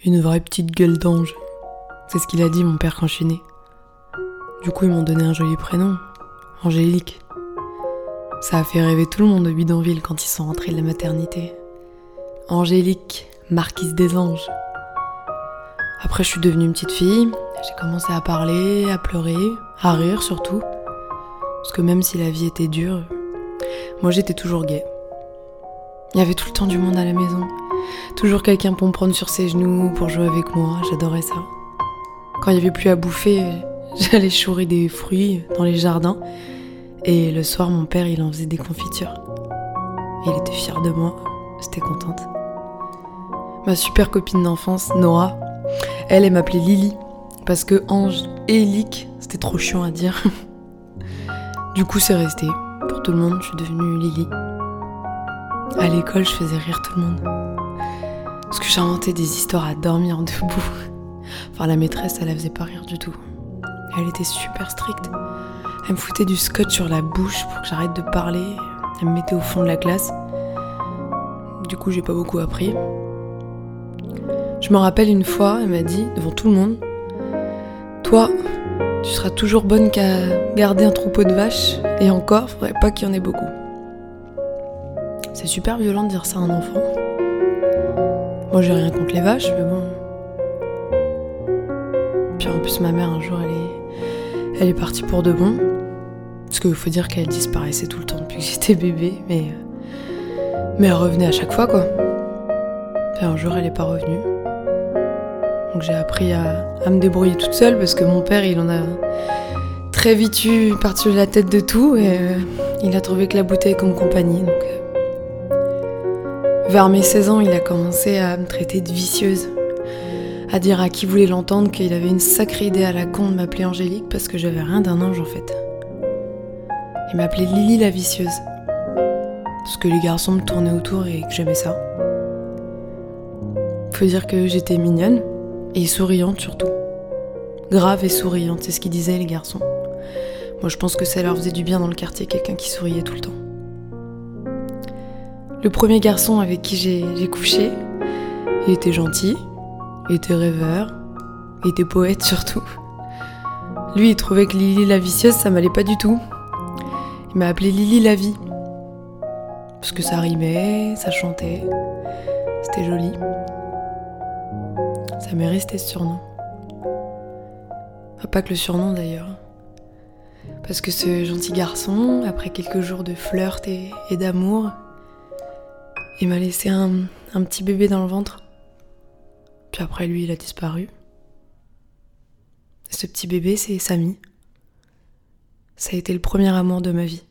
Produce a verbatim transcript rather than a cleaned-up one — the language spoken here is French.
Une vraie petite gueule d'ange. C'est ce qu'il a dit mon père quand je suis née. Du coup ils m'ont donné un joli prénom, Angélique. Ça a fait rêver tout le monde au bidonville quand ils sont rentrés de la maternité. Angélique, marquise des anges. Après je suis devenue une petite fille, j'ai commencé à parler, à pleurer, à rire surtout. Parce que même si la vie était dure, moi j'étais toujours gaie. Il y avait tout le temps du monde à la maison. Toujours quelqu'un pour me prendre sur ses genoux, pour jouer avec moi, j'adorais ça. Quand il n'y avait plus à bouffer, j'allais chourer des fruits dans les jardins. Et le soir, mon père, il en faisait des confitures. Et il était fier de moi, j'étais contente. Ma super copine d'enfance, Noah, elle, elle m'appelait Lily. Parce que Ange et Lick, c'était trop chiant à dire. Du coup, c'est resté. Pour tout le monde, je suis devenue Lily. À l'école, je faisais rire tout le monde. Parce que j'inventais des histoires à dormir debout. Enfin, la maîtresse, elle la faisait pas rire du tout. Elle était super stricte. Elle me foutait du scotch sur la bouche pour que j'arrête de parler. Elle me mettait au fond de la classe. Du coup, j'ai pas beaucoup appris. Je me rappelle une fois, elle m'a dit, devant tout le monde, « Toi, tu seras toujours bonne qu'à garder un troupeau de vaches, et encore, faudrait pas qu'il y en ait beaucoup. » C'est super violent de dire ça à un enfant. Moi, j'ai rien contre les vaches, mais bon. Puis en plus, ma mère, un jour, elle est, elle est partie pour de bon. Parce qu'il faut dire qu'elle disparaissait tout le temps depuis que j'étais bébé, mais, mais elle revenait à chaque fois, quoi. Puis un jour, elle est pas revenue. Donc j'ai appris à, à me débrouiller toute seule, parce que mon père, il en a très vite eu par-dessus la tête de tout, et euh, il a trouvé que la bouteille comme compagnie, donc... Euh, Vers mes seize ans, il a commencé à me traiter de vicieuse, à dire à qui voulait l'entendre qu'il avait une sacrée idée à la con de m'appeler Angélique parce que j'avais rien d'un ange en fait. Il m'appelait Lily la vicieuse, parce que les garçons me tournaient autour et que j'aimais ça. Faut dire que j'étais mignonne et souriante surtout. Grave et souriante, c'est ce qu'ils disaient les garçons. Moi je pense que ça leur faisait du bien dans le quartier, quelqu'un qui souriait tout le temps. Le premier garçon avec qui j'ai, j'ai couché, il était gentil, il était rêveur, il était poète surtout. Lui, il trouvait que Lily la vicieuse, ça m'allait pas du tout. Il m'a appelée Lily la vie. Parce que ça rimait, ça chantait, c'était joli. Ça m'est resté ce surnom. Enfin, pas que le surnom d'ailleurs. Parce que ce gentil garçon, après quelques jours de flirt et, et d'amour, il m'a laissé un, un petit bébé dans le ventre. Puis après, lui, il a disparu. Ce petit bébé, c'est Samy. Ça a été le premier amour de ma vie.